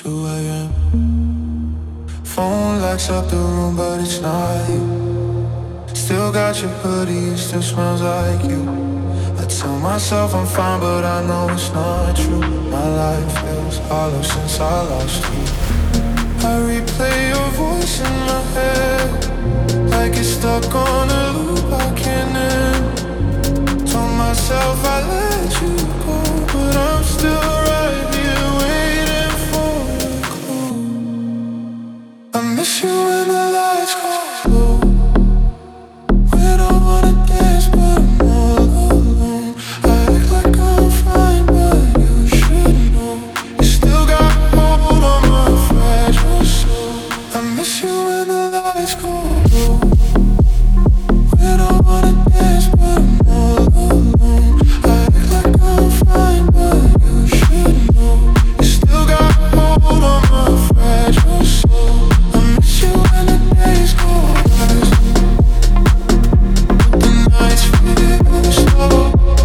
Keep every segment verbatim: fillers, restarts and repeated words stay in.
two a m Phone lights up the room, but it's not you. Still got your hoodie, it still smells like you. I tell myself I'm fine, but I know it's not true. My life feels hollow since I lost you. I replay your voice in my head, like it's stuck on a loop I can't end. Told myself I let you go, but I'm still right here waiting for a clue. I miss you when the lights go low, when I wanna dance but I'm all alone. I act like I'm fine, but you should know you still got hold on my fragile soul. I miss you when the lights go low, when I wanna dance but I'm all alone. I act like I'm fine, but you should know you still got hold on my fragile soul. I miss you when the days go past, the nights feel slow.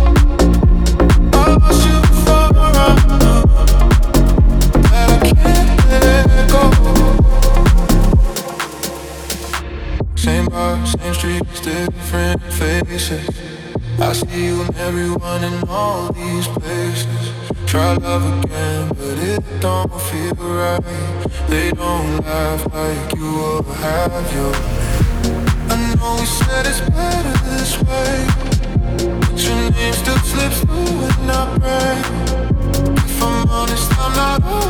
I lost you before I know that I can't let go. Same bar, same streets, different faces. I see you and everyone in all these places. Try love again, but it don't feel right. They don't laugh like you will have your way. I know we said it's better this way, but your name still slips through when I pray. If I'm honest, I'm not